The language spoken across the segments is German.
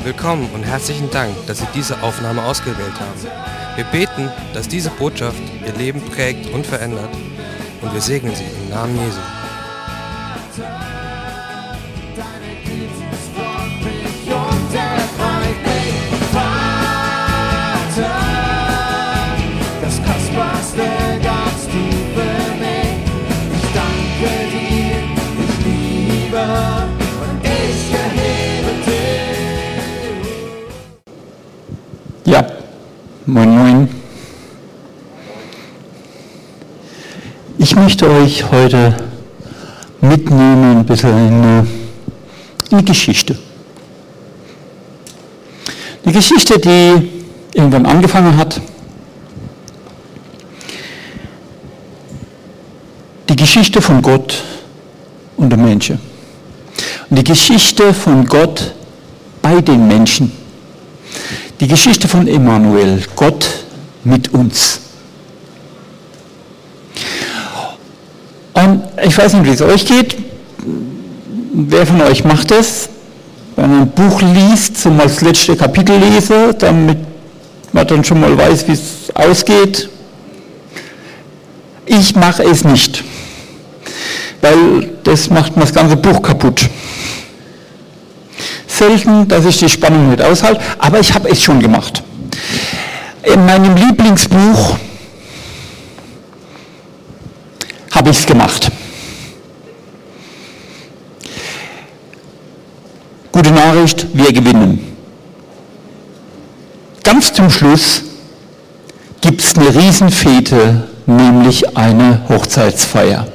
Willkommen und herzlichen Dank, dass Sie diese Aufnahme ausgewählt haben. Wir beten, dass diese Botschaft Ihr Leben prägt und verändert, und wir segnen Sie im Namen Jesu. Das Kostbarste ganz tief für mich. Ich danke dir, ich liebe und ich erhebe dich. Ja, moin moin. Ich möchte euch heute mitnehmen ein bisschen in die Geschichte. Die Geschichte, die irgendwann angefangen hat. Die Geschichte von Gott und den Menschen. Und die Geschichte von Gott bei den Menschen. Die Geschichte von Emmanuel, Gott mit uns. Und ich weiß nicht, wie es euch geht. Wer von euch macht das? Wenn man ein Buch liest, so mal das letzte Kapitel lese, damit man dann schon mal weiß, wie es ausgeht. Ich mache es nicht, weil das macht mir das ganze Buch kaputt. Selten, dass ich die Spannung nicht aushalte, aber ich habe es schon gemacht. In meinem Lieblingsbuch habe ich es gemacht. Gute Nachricht, wir gewinnen. Ganz zum Schluss gibt es eine Riesenfete, nämlich eine Hochzeitsfeier.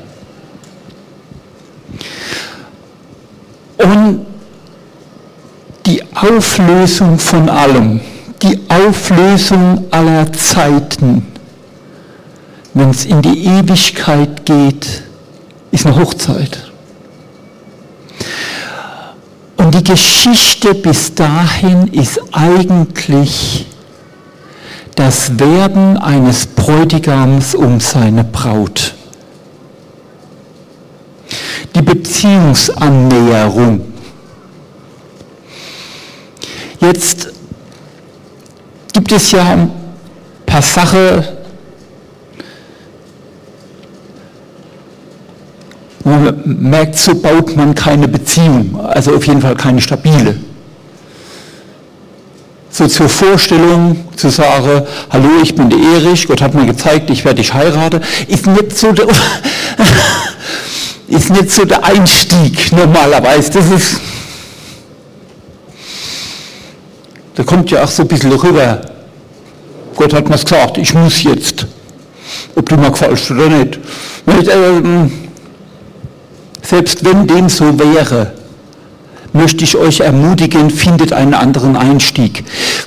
Und die Auflösung von allem, die Auflösung aller Zeiten, wenn es in die Ewigkeit geht, ist eine Hochzeit. Und die Geschichte bis dahin ist eigentlich das Werben eines Bräutigams um seine Braut. Die Beziehungsannäherung. Jetzt gibt es ja ein paar Sachen, man merkt, so baut man keine Beziehung, also auf jeden Fall keine stabile. So zur Vorstellung zu sagen, hallo, ich bin der Erich, Gott hat mir gezeigt, ich werde dich heiraten, ist nicht so der Einstieg normalerweise. Da kommt ja auch so ein bisschen rüber, Gott hat mir gesagt, ich muss jetzt, ob du mir gefällst oder nicht. Selbst wenn dem so wäre, möchte ich euch ermutigen, findet einen anderen Einstieg.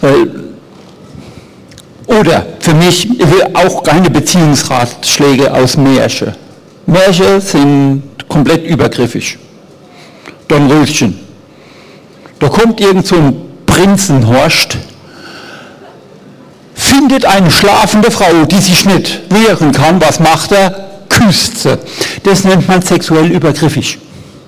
Oder für mich, ich will auch keine Beziehungsratschläge aus Märchen. Märchen sind komplett übergriffig. Dornröschen. Da kommt irgend so ein Prinzenhorst, findet eine schlafende Frau, die sich nicht wehren kann. Was macht er? Küsst sie. Das nennt man sexuell übergriffig.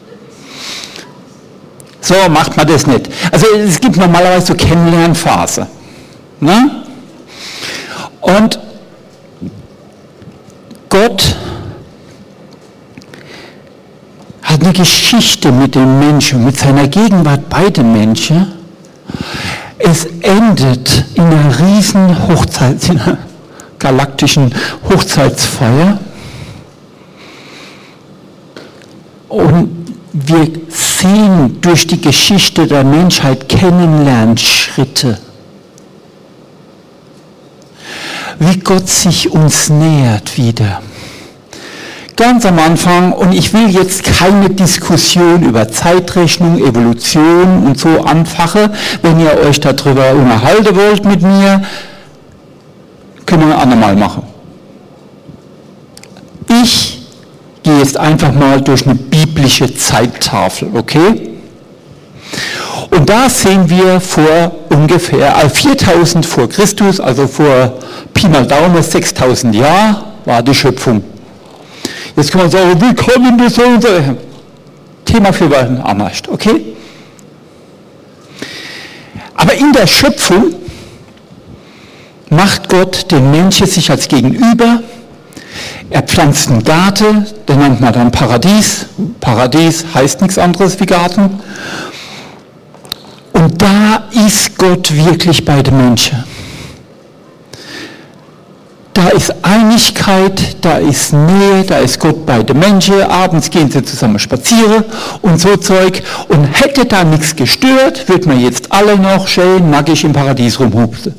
So macht man das nicht. Also es gibt normalerweise so Kennenlernphase. Ne? Und Gott hat eine Geschichte mit den Menschen, mit seiner Gegenwart bei den Menschen. Es endet in einer riesen in einer galaktischen Hochzeitsfeier. Und wir sehen durch die Geschichte der Menschheit Kennenlernschritte, wie Gott sich uns nähert wieder. Ganz am Anfang, und ich will jetzt keine Diskussion über Zeitrechnung, Evolution und so anfachen, wenn ihr euch darüber unterhalten wollt mit mir, können wir ein andermal machen. Ich gehe jetzt einfach mal durch eine biblische Zeittafel, okay? Und da sehen wir vor ungefähr 4000 vor Christus, also vor Pi mal Daumen 6000 Jahren, war die Schöpfung. Jetzt kann man sagen, wie kommen das so und so? Thema für einen anders, okay? Aber in der Schöpfung macht Gott den Menschen sich als Gegenüber. Er pflanzt einen Garten, den nennt man dann Paradies. Paradies heißt nichts anderes wie Garten. Und da ist Gott wirklich bei den Menschen. Da ist Einigkeit, da ist Nähe, da ist Gott bei den Menschen. Abends gehen sie zusammen spazieren und so Zeug. Und hätte da nichts gestört, würden wir jetzt alle noch schön nackig im Paradies rumhupsen.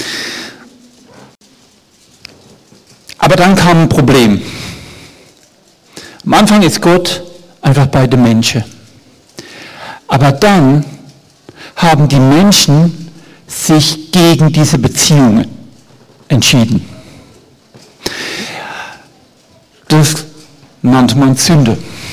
Aber dann kam ein Problem. Am Anfang ist Gott einfach bei den Menschen. Aber dann haben die Menschen sich gegen diese Beziehungen entschieden. Das nannte man Sünde.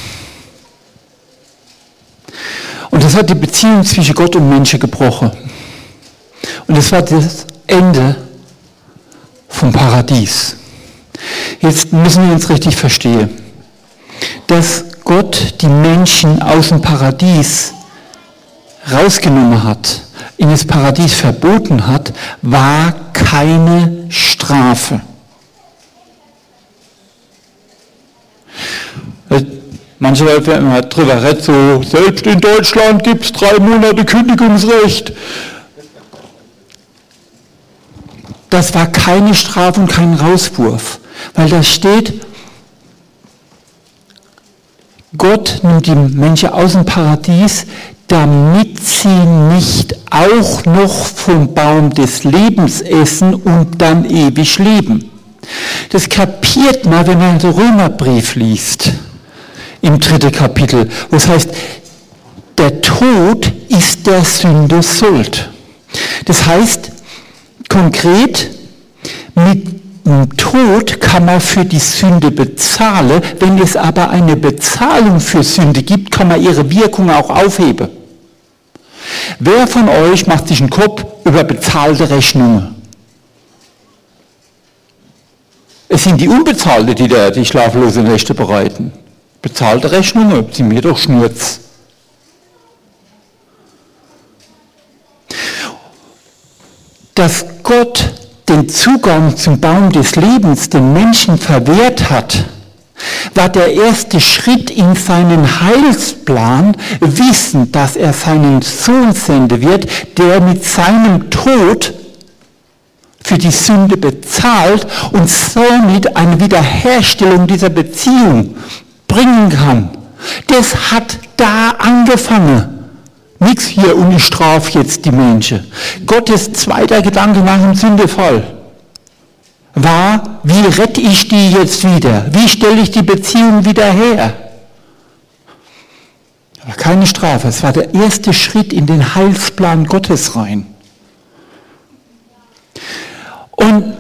Und das hat die Beziehung zwischen Gott und Menschen gebrochen. Und das war das Ende vom Paradies. Jetzt müssen wir uns richtig verstehen, dass Gott die Menschen aus dem Paradies rausgenommen hat, in das Paradies verboten hat, war keine Strafe. Manche Leute werden immer drüber reden, so, selbst in Deutschland gibt es 3 Monate Kündigungsrecht. Das war keine Strafe und kein Rauswurf, weil da steht, Gott nimmt die Menschen aus dem Paradies, damit sie nicht auch noch vom Baum des Lebens essen und dann ewig leben. Das kapiert man, wenn man den Römerbrief liest, im 3. Kapitel, wo es heißt, der Tod ist der Sünde Schuld. Das heißt, konkret, mit dem Tod kann man für die Sünde bezahlen. Wenn es aber eine Bezahlung für Sünde gibt, kann man ihre Wirkung auch aufheben. Wer von euch macht sich einen Kopf über bezahlte Rechnungen? Es sind die Unbezahlten, die die schlaflosen Nächte bereiten. Bezahlte Rechnungen, sind mir doch Schnurz. Dass Gott den Zugang zum Baum des Lebens den Menschen verwehrt hat, war der erste Schritt in seinen Heilsplan, wissen, dass er seinen Sohn senden wird, der mit seinem Tod für die Sünde bezahlt und somit eine Wiederherstellung dieser Beziehung bringen kann. Das hat da angefangen. Nichts hier und ich strafe jetzt die Menschen. Gottes zweiter Gedanke nach dem Sündefall war, wie rette ich die jetzt wieder? Wie stelle ich die Beziehung wieder her? Aber keine Strafe, es war der erste Schritt in den Heilsplan Gottes rein. Und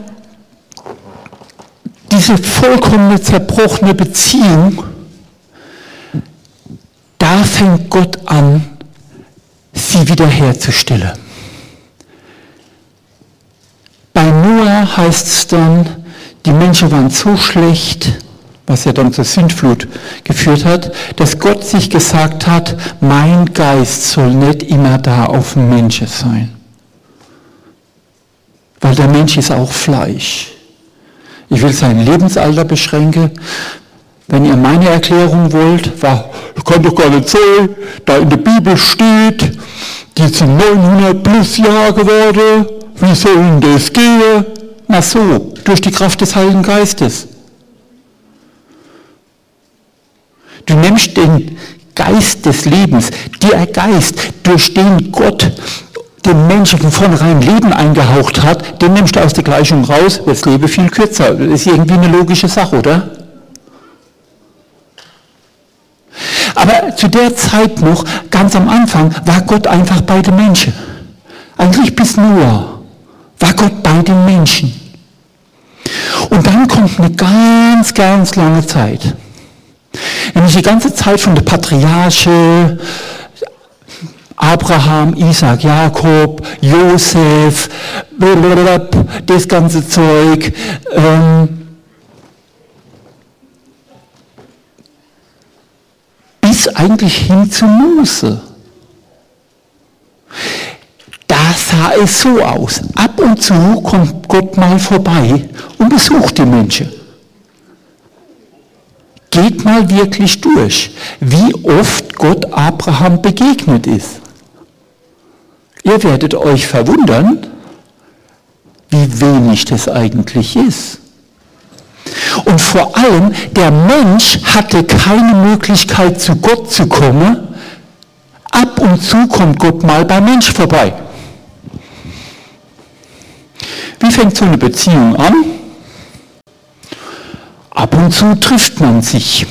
diese vollkommene zerbrochene Beziehung, da fängt Gott an, sie wiederherzustellen. Bei Noah heißt es dann, die Menschen waren so schlecht, was ja dann zur Sintflut geführt hat, dass Gott sich gesagt hat, mein Geist soll nicht immer da auf dem Menschen sein. Weil der Mensch ist auch Fleisch. Ich will sein Lebensalter beschränken. Wenn ihr meine Erklärung wollt, kann doch gar nicht sein, da in der Bibel steht, die sind 900 plus Jahre geworden, wie soll denn das gehen? Na so, durch die Kraft des Heiligen Geistes. Du nimmst den Geist des Lebens, der Geist, durch den Gott dem Menschen von vornherein Leben eingehaucht hat, den nimmst du aus der Gleichung raus, wird das Leben viel kürzer. Das ist irgendwie eine logische Sache, oder? Aber zu der Zeit noch, ganz am Anfang, war Gott einfach bei den Menschen. Eigentlich bis Noah war Gott bei den Menschen. Und dann kommt eine ganz, ganz lange Zeit. Nämlich die ganze Zeit von der Patriarche, Abraham, Isaac, Jakob, Josef, das ganze Zeug. Bis eigentlich hin zu Mose. Das sah es so aus. Ab und zu kommt Gott mal vorbei und besucht die Menschen. Geht mal wirklich durch, wie oft Gott Abraham begegnet ist. Ihr werdet euch verwundern, wie wenig das eigentlich ist. Und vor allem, der Mensch hatte keine Möglichkeit, zu Gott zu kommen. Ab und zu kommt Gott mal beim Mensch vorbei. Wie fängt so eine Beziehung an? Ab und zu trifft man sich.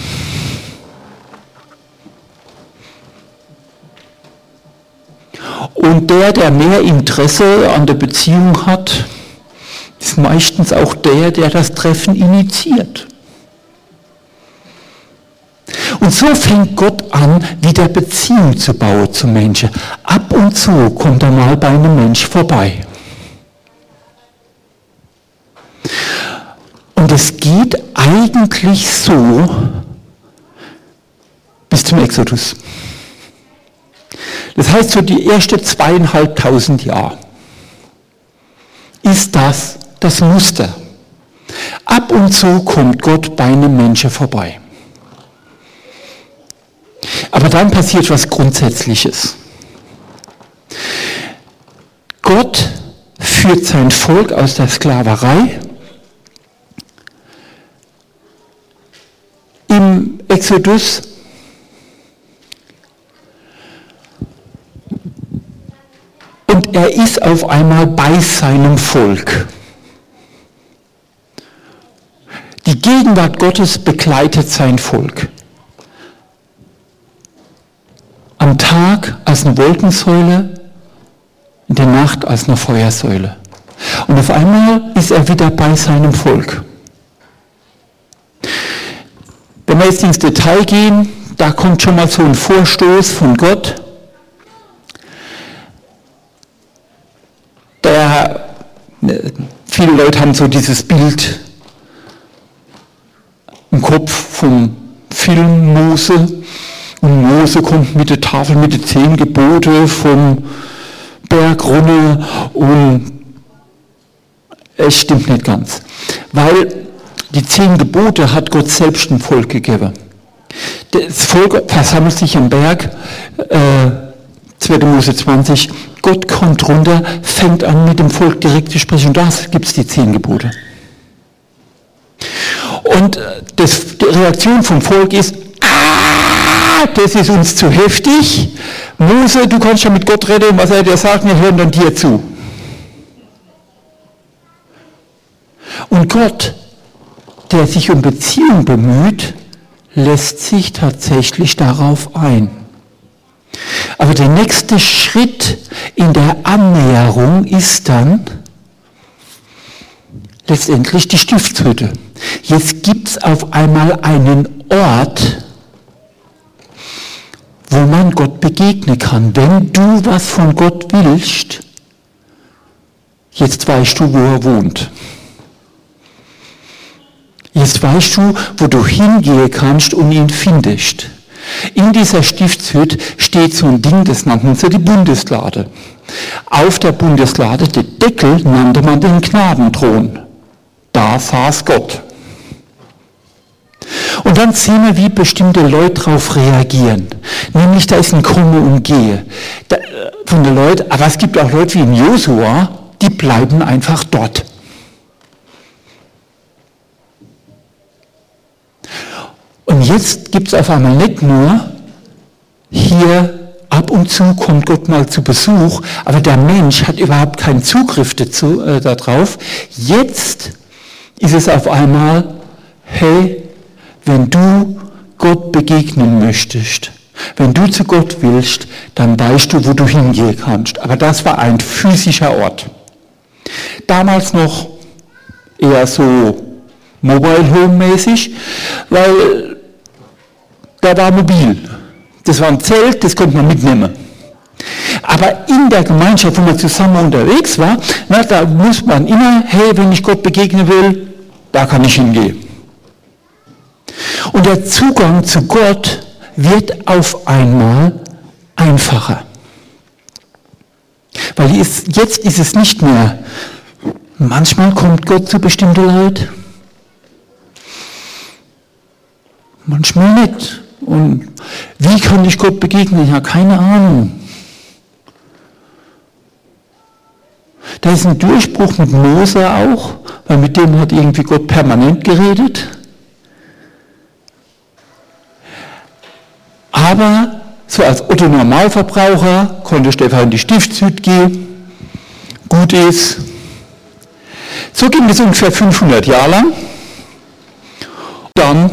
Und der mehr Interesse an der Beziehung hat, ist meistens auch der das Treffen initiiert. Und so fängt Gott an, wieder Beziehung zu bauen zum Menschen. Ab und zu kommt er mal bei einem Mensch vorbei. Und es geht eigentlich so bis zum Exodus. Das heißt, so die ersten 2500 Jahre ist das Muster. Ab und zu kommt Gott bei einem Menschen vorbei. Aber dann passiert was Grundsätzliches. Gott führt sein Volk aus der Sklaverei. Im Exodus und er ist auf einmal bei seinem Volk. Die Gegenwart Gottes begleitet sein Volk. Am Tag als eine Wolkensäule, in der Nacht als eine Feuersäule. Und auf einmal ist er wieder bei seinem Volk. Wenn wir jetzt ins Detail gehen, da kommt schon mal so ein Vorstoß von Gott. Viele Leute haben so dieses Bild im Kopf vom Film Mose. Und Mose kommt mit der Tafel mit den 10 Gebote vom Berg runter und es stimmt nicht ganz. Weil die 10 Gebote hat Gott selbst dem Volk gegeben. Das Volk versammelt sich am Berg, 2. Mose 20, Gott kommt runter, fängt an mit dem Volk direkt zu sprechen und da gibt es die 10 Gebote. Und die Reaktion vom Volk ist, das ist uns zu heftig. Mose, du kannst ja mit Gott reden, was er dir sagt, wir hören dann dir zu. Und Gott, der sich um Beziehung bemüht, lässt sich tatsächlich darauf ein. Aber der nächste Schritt in der Annäherung ist dann letztendlich die Stiftshütte. Jetzt gibt es auf einmal einen Ort, wo man Gott begegnen kann. Wenn du was von Gott willst, jetzt weißt du, wo er wohnt. Jetzt weißt du, wo du hingehen kannst und ihn findest. In dieser Stiftshütte steht so ein Ding, das nannte sie die Bundeslade. Auf der Bundeslade, der Deckel, nannte man den Gnadenthron. Da saß Gott. Und dann sehen wir, wie bestimmte Leute darauf reagieren. Nämlich, da ist ein Komme und Gehe von den Leuten, aber es gibt auch Leute wie in Josua, die bleiben einfach dort. Und jetzt gibt es auf einmal nicht nur, hier ab und zu kommt Gott mal zu Besuch, aber der Mensch hat überhaupt keinen Zugriff darauf. Jetzt ist es auf einmal, hey, wenn du Gott begegnen möchtest, wenn du zu Gott willst, dann weißt du, wo du hingehen kannst. Aber das war ein physischer Ort. Damals noch eher so Mobile Home mäßig, weil der war mobil. Das war ein Zelt, das konnte man mitnehmen. Aber in der Gemeinschaft, wo man zusammen unterwegs war, da muss man immer, hey, wenn ich Gott begegnen will, da kann ich hingehen. Und der Zugang zu Gott wird auf einmal einfacher. Weil jetzt ist es nicht mehr, manchmal kommt Gott zu bestimmten Leid, manchmal nicht. Und wie kann ich Gott begegnen? Ja, keine Ahnung. Da ist ein Durchbruch mit Mose auch, weil mit dem hat irgendwie Gott permanent geredet. Aber so als Otto-Normalverbraucher konnte Stefan in die Stiftshütte gehen, gut ist. So ging es ungefähr 500 Jahre lang. Dann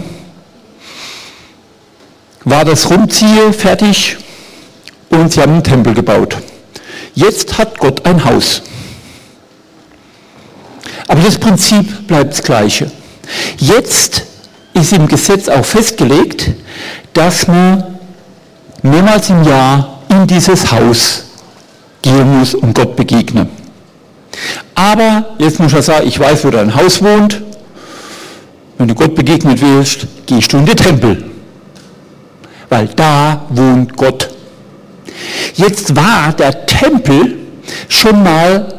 war das Rumziehen fertig und sie haben einen Tempel gebaut. Jetzt hat Gott ein Haus. Aber das Prinzip bleibt das Gleiche. Jetzt ist im Gesetz auch festgelegt, dass man mehrmals im Jahr in dieses Haus gehen muss und Gott begegnen. Aber jetzt muss ich sagen, ich weiß, wo dein Haus wohnt. Wenn du Gott begegnet willst, gehst du in den Tempel. Weil da wohnt Gott. Jetzt war der Tempel schon mal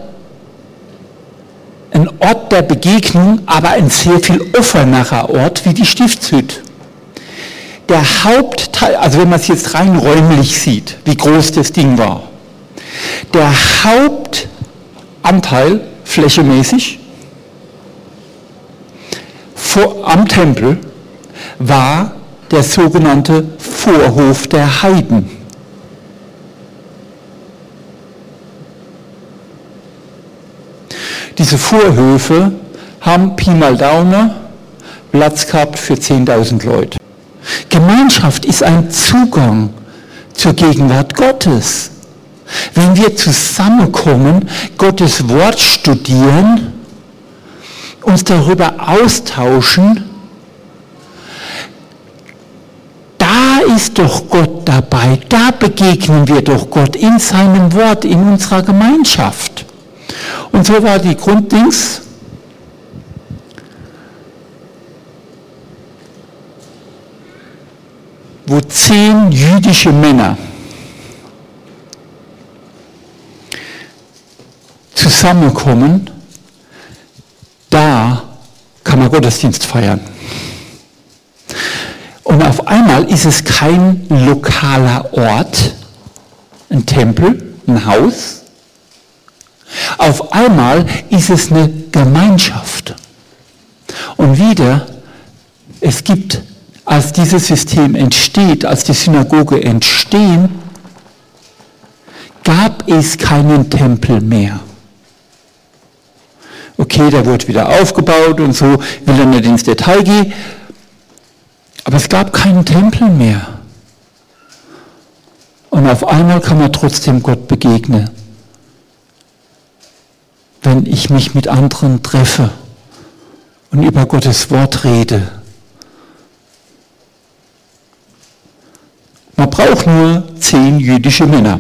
ein Ort der Begegnung, aber ein sehr viel offenerer Ort wie die Stiftshütte. Der Hauptteil, also wenn man es jetzt rein räumlich sieht, wie groß das Ding war, der Hauptanteil flächemäßig am Tempel war der sogenannte Vorhof der Heiden. Diese Vorhöfe haben Pi mal Daumen Platz gehabt für 10.000 Leute. Gemeinschaft ist ein Zugang zur Gegenwart Gottes. Wenn wir zusammenkommen, Gottes Wort studieren, uns darüber austauschen, da ist doch Gott dabei, da begegnen wir doch Gott in seinem Wort, in unserer Gemeinschaft. Und so war die Grunddings, wo 10 jüdische Männer zusammenkommen, da kann man Gottesdienst feiern. Und auf einmal ist es kein lokaler Ort, ein Tempel, ein Haus. Auf einmal ist es eine Gemeinschaft. Und wieder, es gibt, als dieses System entsteht, als die Synagoge entstehen, gab es keinen Tempel mehr. Okay, der wurde wieder aufgebaut und so, will dann nicht ins Detail gehen, aber es gab keinen Tempel mehr. Und auf einmal kann man trotzdem Gott begegnen, wenn ich mich mit anderen treffe und über Gottes Wort rede. Man braucht nur 10 jüdische Männer.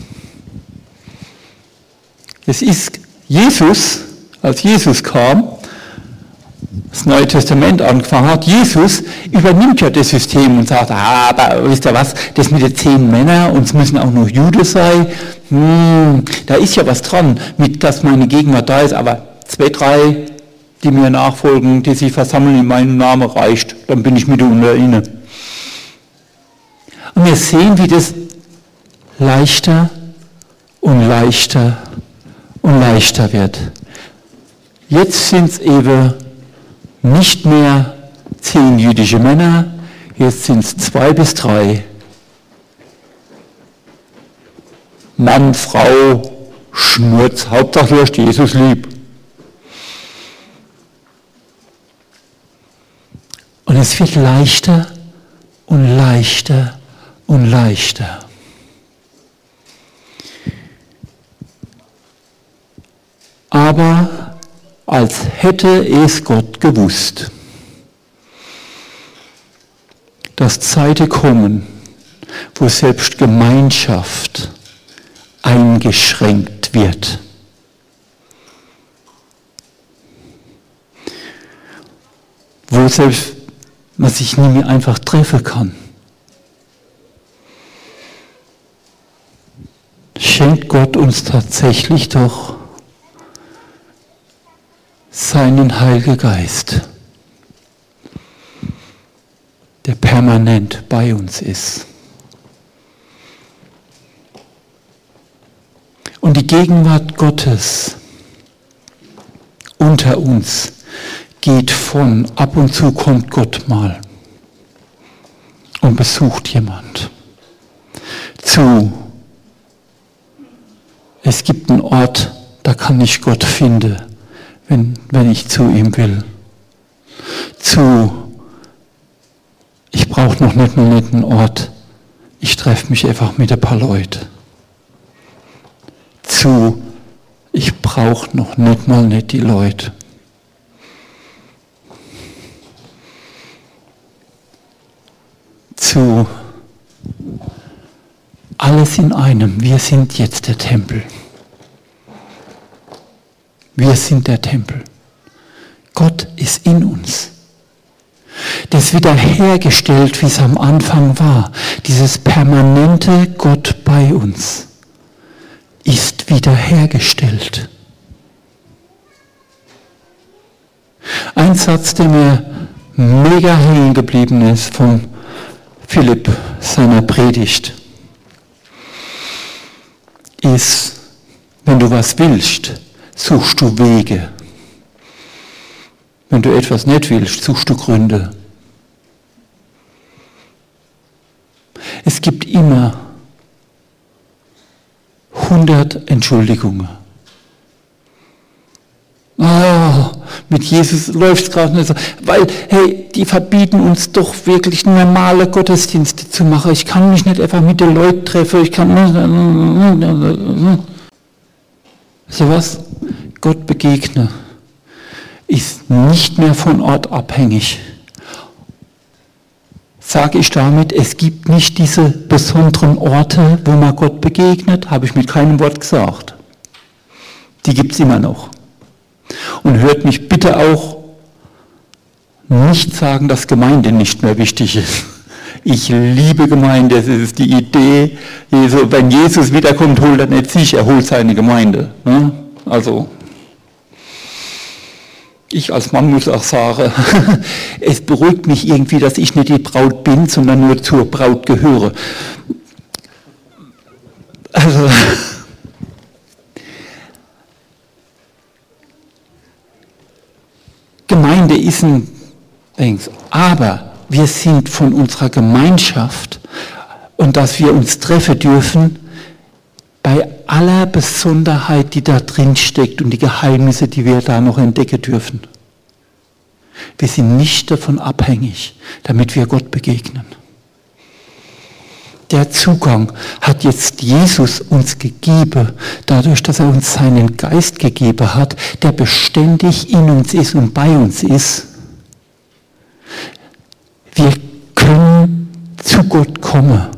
Es ist Jesus, als Jesus kam, das Neue Testament angefangen hat, Jesus übernimmt ja das System und sagt, aber wisst ihr was, das mit den 10 Männern und es müssen auch noch Jude sein, da ist ja was dran, mit dass meine Gegenwart da ist, aber 2, 3, die mir nachfolgen, die sich versammeln in meinem Namen, reicht, dann bin ich mit unter ihnen. Und wir sehen, wie das leichter und leichter und leichter wird. Jetzt sind es eben nicht mehr 10 jüdische Männer, jetzt sind es 2 bis 3. Mann, Frau, Schnurz, Hauptsache du hast Jesus lieb. Und es wird leichter und leichter und leichter. Aber als hätte es Gott gewusst, dass Zeiten kommen, wo selbst Gemeinschaft eingeschränkt wird. Wo selbst man sich nie mehr einfach treffen kann. schenkt Gott uns tatsächlich doch seinen Heiligen Geist, der permanent bei uns ist. Und die Gegenwart Gottes unter uns geht von, ab und zu kommt Gott mal und besucht jemand, zu, es gibt einen Ort, da kann ich Gott finden, wenn ich zu ihm will, zu, ich brauche noch nicht einen netten Ort, ich treffe mich einfach mit ein paar Leuten, zu, ich brauche noch nicht die Leute. Zu, alles in einem, wir sind jetzt der Tempel. Wir sind der Tempel. Gott ist in uns. Das wiederhergestellt, wie es am Anfang war. Dieses permanente Gott bei uns ist wiederhergestellt. Ein Satz, der mir mega hängen geblieben ist von Philipp, seiner Predigt, ist, wenn du was willst, suchst du Wege. Wenn du etwas nicht willst, suchst du Gründe. Es gibt immer 100 Entschuldigungen. Mit Jesus läuft es gerade nicht so. Weil, hey, die verbieten uns doch wirklich normale Gottesdienste zu machen. Ich kann mich nicht einfach mit den Leuten treffen. Ich kann nicht. So was? Gott begegne ist nicht mehr von Ort abhängig. Sage ich damit, es gibt nicht diese besonderen Orte, wo man Gott begegnet, habe ich mit keinem Wort gesagt. Die gibt es immer noch. Und hört mich bitte auch nicht sagen, dass Gemeinde nicht mehr wichtig ist. Ich liebe Gemeinde, das ist die Idee, wenn Jesus wiederkommt, holt er nicht sich, er holt seine Gemeinde. Also, ich als Mann muss auch sagen, es beruhigt mich irgendwie, dass ich nicht die Braut bin, sondern nur zur Braut gehöre. Also, Gemeinde ist ein Ding, aber wir sind von unserer Gemeinschaft und dass wir uns treffen dürfen, bei aller Besonderheit, die da drin steckt und die Geheimnisse, die wir da noch entdecken dürfen. Wir sind nicht davon abhängig, damit wir Gott begegnen. Der Zugang hat jetzt Jesus uns gegeben, dadurch, dass er uns seinen Geist gegeben hat, der beständig in uns ist und bei uns ist. Wir können zu Gott kommen.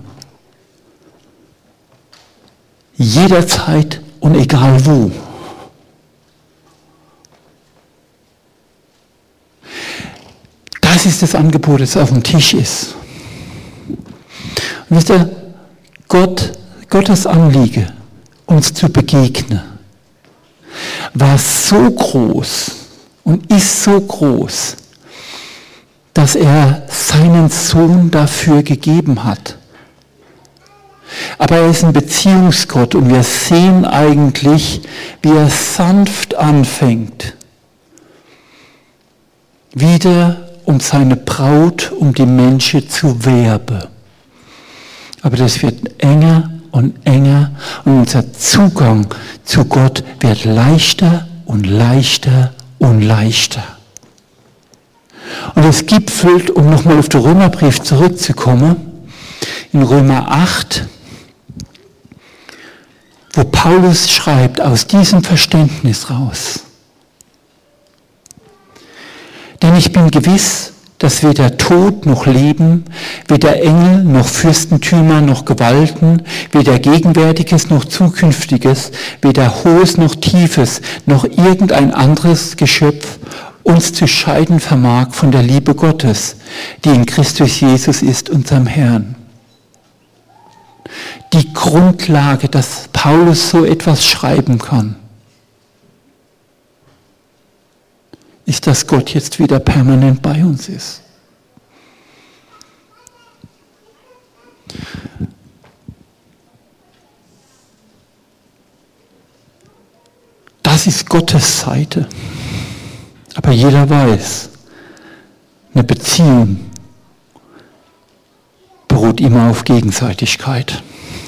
Jederzeit und egal wo. Das ist das Angebot, das auf dem Tisch ist. Und wisst ihr, Gottes Anliegen, uns zu begegnen, war so groß und ist so groß, dass er seinen Sohn dafür gegeben hat. Aber er ist ein Beziehungsgott und wir sehen eigentlich, wie er sanft anfängt, wieder um seine Braut, um die Menschen zu werben. Aber das wird enger und enger und unser Zugang zu Gott wird leichter und leichter und leichter. Und es gipfelt, um nochmal auf den Römerbrief zurückzukommen, in Römer 8, wo Paulus schreibt, aus diesem Verständnis raus. Denn ich bin gewiss, dass weder Tod noch Leben, weder Engel noch Fürstentümer noch Gewalten, weder Gegenwärtiges noch Zukünftiges, weder Hohes noch Tiefes, noch irgendein anderes Geschöpf uns zu scheiden vermag von der Liebe Gottes, die in Christus Jesus ist, unserem Herrn. Die Grundlage, dass Paulus so etwas schreiben kann, ist, dass Gott jetzt wieder permanent bei uns ist. Das ist Gottes Seite. Aber jeder weiß, eine Beziehung beruht immer auf Gegenseitigkeit.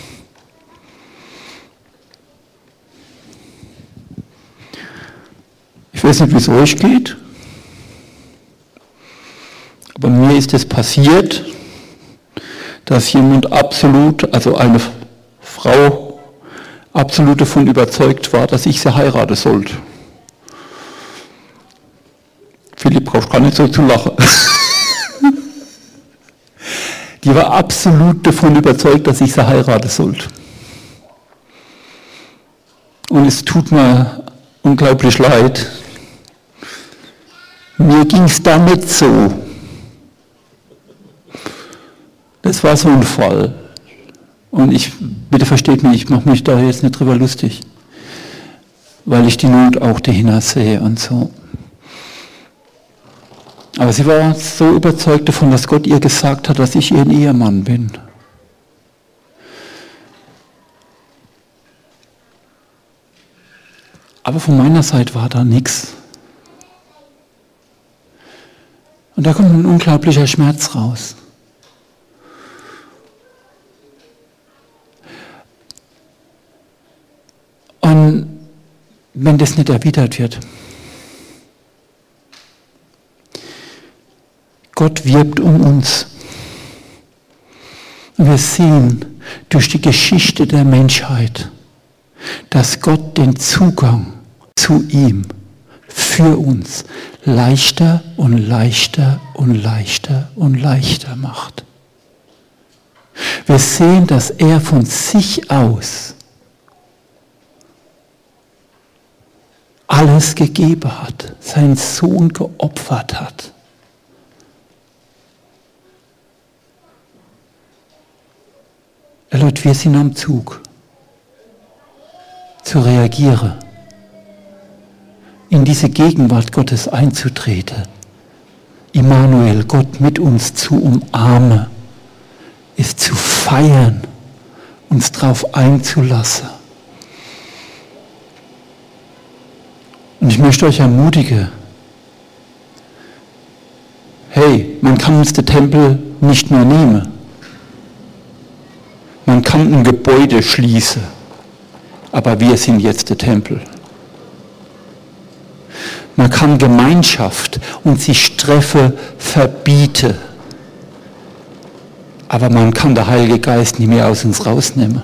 Ich weiß nicht, wie es euch geht, aber mir ist es passiert, dass jemand absolut, also eine Frau, absolut davon überzeugt war, dass ich sie heiraten sollte. Philipp, brauchst gar nicht so zu lachen. Die war absolut davon überzeugt, dass ich sie heiraten sollte. Und es tut mir unglaublich leid. Mir ging es da nicht so. Das war so ein Fall. Und bitte versteht mich, ich mache mich da jetzt nicht drüber lustig. Weil ich die Not auch dahinter sehe und so. Aber sie war so überzeugt davon, dass Gott ihr gesagt hat, dass ich ihr Ehemann bin. Aber von meiner Seite war da nichts. Und da kommt ein unglaublicher Schmerz raus. Und wenn das nicht erwidert wird, Gott wirbt um uns. Und wir sehen durch die Geschichte der Menschheit, dass Gott den Zugang zu ihm für uns leichter und leichter und leichter und leichter macht. Wir sehen, dass er von sich aus alles gegeben hat, seinen Sohn geopfert hat. Leute, wir sind am Zug, zu reagieren, in diese Gegenwart Gottes einzutreten, Immanuel, Gott mit uns zu umarmen, ist zu feiern, uns darauf einzulassen. Und ich möchte euch ermutigen, hey, man kann uns den Tempel nicht nur nehmen. Man kann ein Gebäude schließen, aber wir sind jetzt der Tempel. Man kann Gemeinschaft und sich Treffen verbieten, aber man kann den Heiligen Geist nicht mehr aus uns rausnehmen.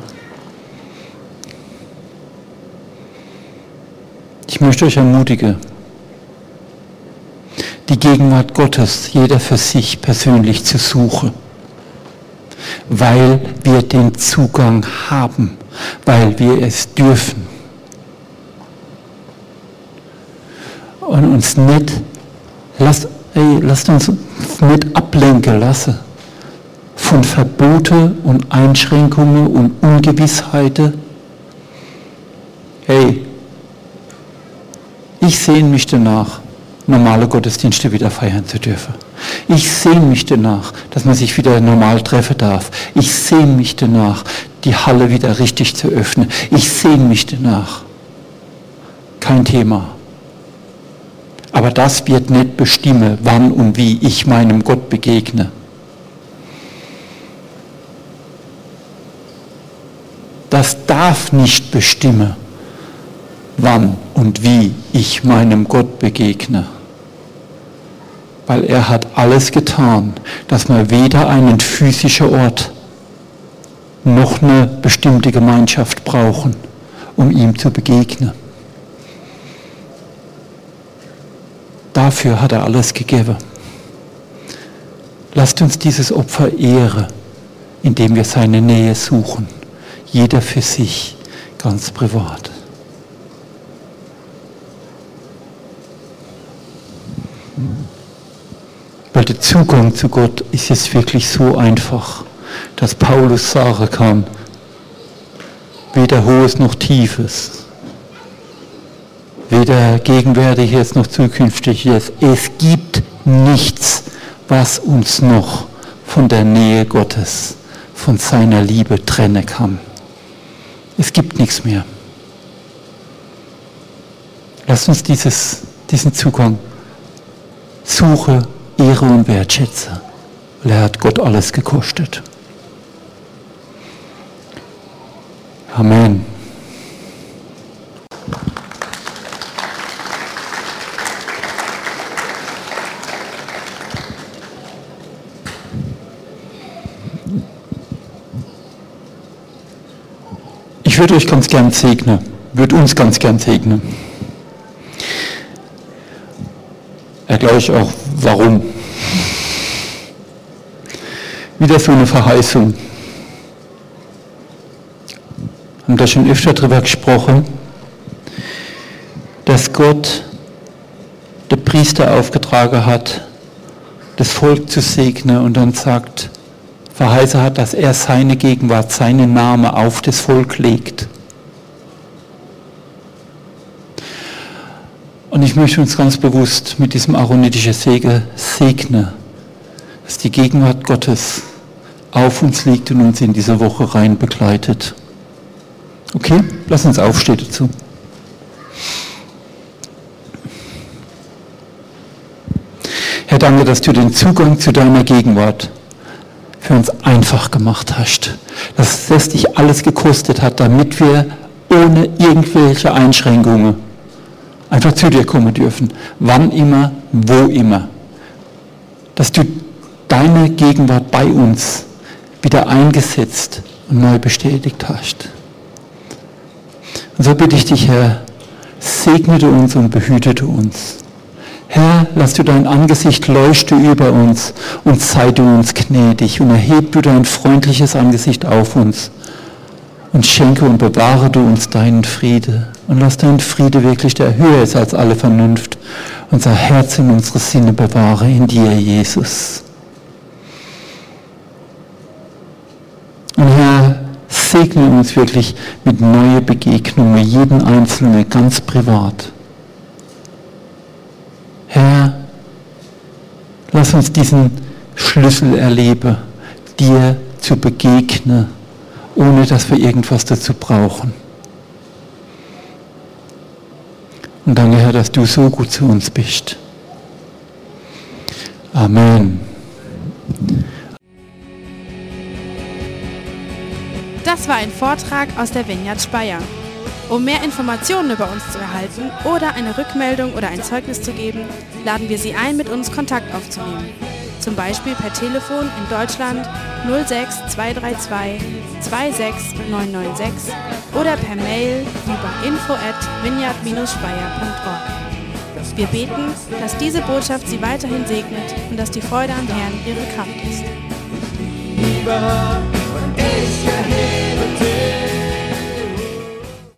Ich möchte euch ermutigen, die Gegenwart Gottes jeder für sich persönlich zu suchen, weil wir den Zugang haben, weil wir es dürfen. Und uns nicht, lasst uns nicht ablenken lassen von Verboten und Einschränkungen und Ungewissheiten. Hey, ich sehne mich danach, normale Gottesdienste wieder feiern zu dürfen. Ich sehne mich danach, dass man sich wieder normal treffen darf. Ich sehne mich danach, die Halle wieder richtig zu öffnen. Ich sehne mich danach. Kein Thema. Aber das wird nicht bestimmen, wann und wie ich meinem Gott begegne. Das darf nicht bestimmen, wann und wie ich meinem Gott begegne. Weil er hat alles getan, dass wir weder einen physischen Ort noch eine bestimmte Gemeinschaft brauchen, um ihm zu begegnen. Dafür hat er alles gegeben. Lasst uns dieses Opfer ehren, indem wir seine Nähe suchen, jeder für sich, ganz privat. Weil der Zugang zu Gott ist jetzt wirklich so einfach, dass Paulus sagen kann, weder Hohes noch Tiefes, weder Gegenwärtiges noch Zukünftiges. Es gibt nichts, was uns noch von der Nähe Gottes, von seiner Liebe trennen kann. Es gibt nichts mehr. Lasst uns diesen Zugang suche, ehre und wertschätze, weil er hat Gott alles gekostet. Amen. Ich würde euch ganz gern segnen, würde uns ganz gern segnen. Erkläre ich auch, warum. Wieder so eine Verheißung. Wir haben da schon öfter drüber gesprochen, dass Gott der Priester aufgetragen hat, das Volk zu segnen und dann sagt, verheißen hat, dass er seine Gegenwart, seinen Namen auf das Volk legt. Und ich möchte uns ganz bewusst mit diesem aaronitischen Segen segnen, dass die Gegenwart Gottes auf uns liegt und uns in diese Woche rein begleitet. Okay, lass uns aufstehen dazu. Herr, danke, dass du den Zugang zu deiner Gegenwart für uns einfach gemacht hast. Dass es dich alles gekostet hat, damit wir ohne irgendwelche Einschränkungen einfach zu dir kommen dürfen. Wann immer, wo immer. Dass du deine Gegenwart bei uns wieder eingesetzt und neu bestätigt hast. Und so bitte ich dich, Herr, segne du uns und behüte du uns. Herr, lass du dein Angesicht leuchte über uns und sei du uns gnädig und erheb du dein freundliches Angesicht auf uns und schenke und bewahre du uns deinen Friede und lass dein Friede wirklich, der höher ist als alle Vernunft, unser Herz und unsere Sinne bewahre in dir, Jesus. Und Herr, segne uns wirklich mit neuen Begegnungen, jeden Einzelnen ganz privat. Herr, lass uns diesen Schlüssel erleben, dir zu begegnen, ohne dass wir irgendwas dazu brauchen. Und danke, Herr, dass du so gut zu uns bist. Amen. Das war ein Vortrag aus der Vineyard Speyer. Um mehr Informationen über uns zu erhalten oder eine Rückmeldung oder ein Zeugnis zu geben, laden wir Sie ein, mit uns Kontakt aufzunehmen. Zum Beispiel per Telefon in Deutschland 06 232 26996 oder per Mail über info@vineyard-speyer.org. Wir beten, dass diese Botschaft Sie weiterhin segnet und dass die Freude am Herrn Ihre Kraft ist. Liebe und ich erhebe dich.